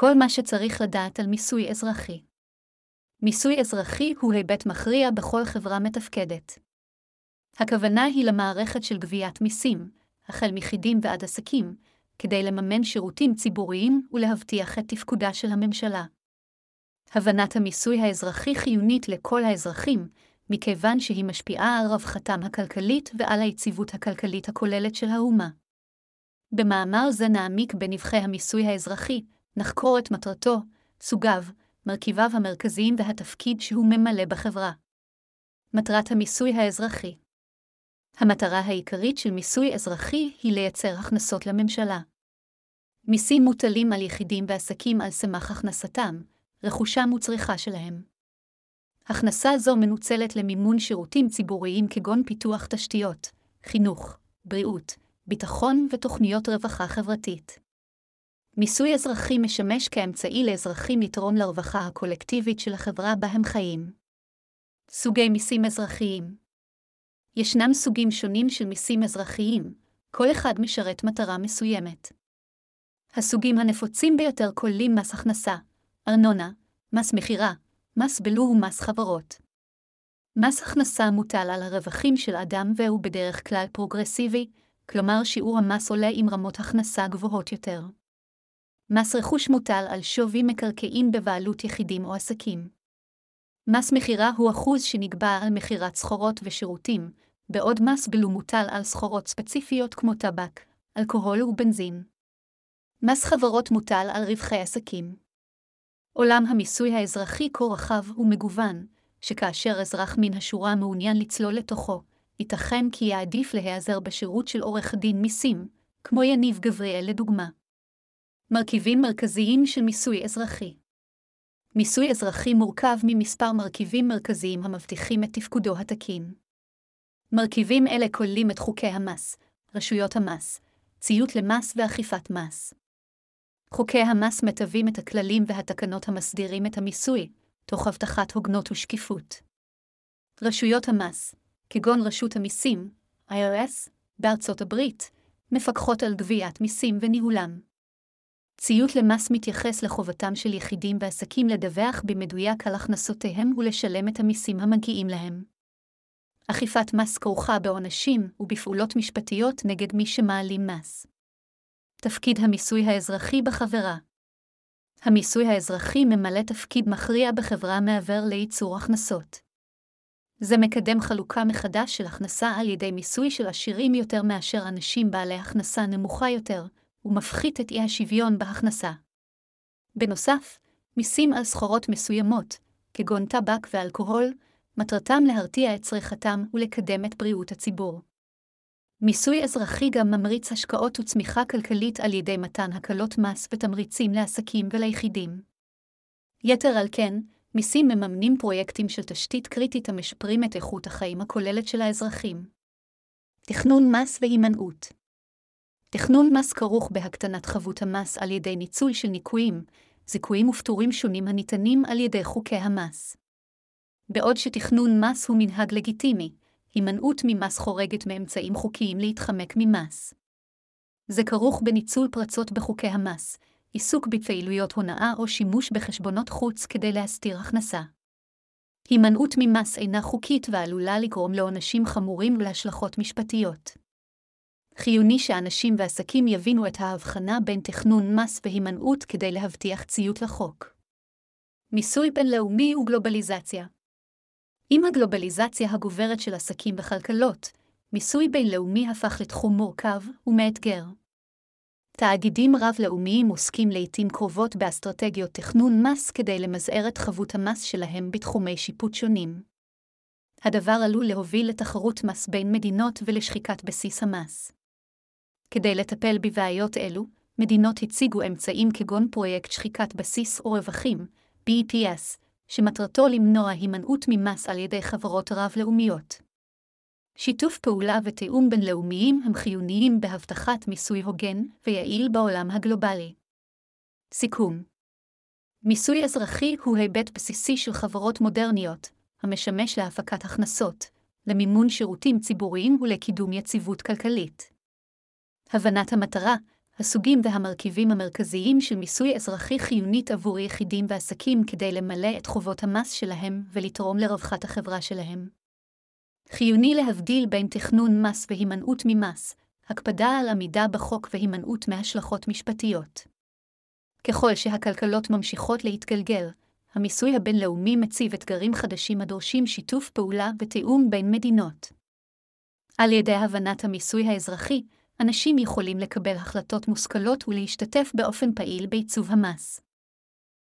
כל מה שצריך לדעת על מיסוי אזרחי. מיסוי אזרחי הוא היבט מכריע בכל חברה מתפקדת. הכוונה היא למערכת של גביית מיסים, החל מיחידים ועד עסקים, כדי לממן שירותים ציבוריים ולהבטיח את תפקודה של הממשלה. הבנת המיסוי האזרחי חיונית לכל האזרחים, מכיוון שהיא משפיעה על רווחתם הכלכלית ועל היציבות הכלכלית הכוללת של האומה. במאמר זה נעמיק בנבחי המיסוי האזרחי, נחקור את מטרתו, סוגיו, מרכיביו המרכזיים והתפקיד שהוא ממלא בחברה. מטרת המיסוי האזרחי. המטרה העיקרית של מיסוי אזרחי היא לייצר הכנסות לממשלה. מיסים מוטלים על יחידים ועסקים על סמך הכנסתם, רכושם וצריכה שלהם. הכנסה זו מנוצלת למימון שירותים ציבוריים כגון פיתוח תשתיות, חינוך, בריאות, ביטחון ותוכניות רווחה חברתית. מיסוי אזרחי משמש כאמצעי לאזרחים לתרום לרווחה הקולקטיבית של החברה בה הם חיים. סוגי מיסים אזרחיים. ישנם סוגים שונים של מיסים אזרחיים, כל אחד משרת מטרה מסוימת. הסוגים הנפוצים ביותר כוללים מס הכנסה, ארנונה, מס מכירה, מס בלו ומס חברות. מס הכנסה מוטל על הרווחים של אדם והוא בדרך כלל פרוגרסיבי, כלומר שיעור המס עולה עם רמות הכנסה גבוהות יותר. מס רכוש מוטל על שווי מקרקעין בבעלות יחידים או עסקים. מס מכירה הוא אחוז שנקבע על מכירת סחורות ושירותים, בעוד מס בלו מוטל על סחורות ספציפיות כמו טבק, אלכוהול ובנזין. מס חברות מוטל על רווחי עסקים. עולם המיסוי האזרחי כה רחב ומגוון, שכאשר אזרח מן השורה מעוניין לצלול לתוכו, ייתכן כי יעדיף להיעזר בשירות של עורך דין מיסים, כמו יניב גבריאל לדוגמה. מרכיבים מרכזיים של מיסוי אזרחי. מיסוי אזרחי מורכב ממספר מרכיבים מרכזיים המבטיחים את תפקודו התקין. מרכיבים אלה כוללים את חוקי המס, רשויות המס, ציות למס ואכיפת מס. חוקי המס מטווים את הכללים והתקנות המסדירים את המיסוי, תוך הבטחת הוגנות ושקיפות. רשויות המס, כגון רשות המיסים, IRS, בארצות הברית, מפקחות על גביית מיסים וניהולם. ציות למס מתייחס לחובתם של יחידים ועסקים לדווח במדויק על הכנסותיהם ולשלם את המיסים המגיעים להם. אכיפת מס כרוכה בעונשים ובפעולות משפטיות נגד מי שמעלים מס. תפקיד המיסוי האזרחי בחברה. המיסוי האזרחי ממלא תפקיד מכריע בחברה מעבר לייצור הכנסות. זה מקדם חלוקה מחדש של הכנסה על ידי מיסוי של עשירים יותר מאשר אנשים בעלי הכנסה נמוכה יותר, ומפחית את אי-השוויון בהכנסה. בנוסף, מיסים על סחורות מסוימות, כגון טבק ואלכוהול, מטרתם להרתיע את צריכתם ולקדם את בריאות הציבור. מיסוי אזרחי גם ממריץ השקעות וצמיחה כלכלית על ידי מתן הקלות מס ותמריצים לעסקים וליחידים. יתר על כן, מיסים מממנים פרויקטים של תשתית קריטית המשפרים את איכות החיים הכוללת של האזרחים. תכנון מס והימנעות. תכנון מס כרוך בהקטנת חבות המס על ידי ניצול של ניכויים, זיכויים ופטורים שונים הניתנים על ידי חוקי המס. בעוד שתכנון מס הוא מנהג לגיטימי, הימנעות ממס חורגת מאמצעים חוקיים להתחמק ממס. זה כרוך בניצול פרצות בחוקי המס, עיסוק בפעילויות הונאה או שימוש בחשבונות חוץ כדי להסתיר הכנסה. הימנעות ממס אינה חוקית ועלולה לגרום לעונשים חמורים ולהשלכות משפטיות. חיוני שאנשים ועסקים יבינו את ההבחנה בין תכנון מס והימנעות כדי להבטיח ציות לחוק. מיסוי בינלאומי וגלובליזציה. עם הגלובליזציה הגוברת של עסקים וכלכלות, מיסוי בינלאומי הפך לתחום מורכב ומאתגר. תאגידים רב-לאומיים עוסקים לעתים קרובות באסטרטגיות תכנון מס כדי למזער את חבות המס שלהם בתחומי שיפוט שונים. הדבר עלול להוביל לתחרות מס בין מדינות ולשחיקת בסיס המס. כדי לטפל בבעיות אלו, מדינות הציגו אמצעים כגון פרויקט שחיקת בסיס או רווחים, BEPS, שמטרתו למנוע הימנעות ממס על ידי חברות רב-לאומיות. שיתוף פעולה ותיאום בינלאומיים הם חיוניים בהבטחת מיסוי הוגן ויעיל בעולם הגלובלי. סיכום. מיסוי אזרחי הוא היבט בסיסי של חברות מודרניות, המשמש להפקת הכנסות, למימון שירותים ציבוריים ולקידום יציבות כלכלית. הבנת המטרה, הסוגים והמרכיבים המרכזיים של מיסוי אזרחי חיונית עבור יחידים ועסקים כדי למלא את חובות המס שלהם ולתרום לרווחת החברה שלהם. חיוני להבדיל בין תכנון מס והימנעות ממס, הקפדה על עמידה בחוק והימנעות מהשלכות משפטיות. ככל שהכלכלות ממשיכות להתגלגל, המיסוי הבינלאומי מציב אתגרים חדשים הדורשים שיתוף פעולה ותיאום בין מדינות. על ידי הבנת המיסוי האזרחי, אנשים יכולים לקבל החלטות מושכלות ולהשתתף באופן פעיל בעיצוב המס.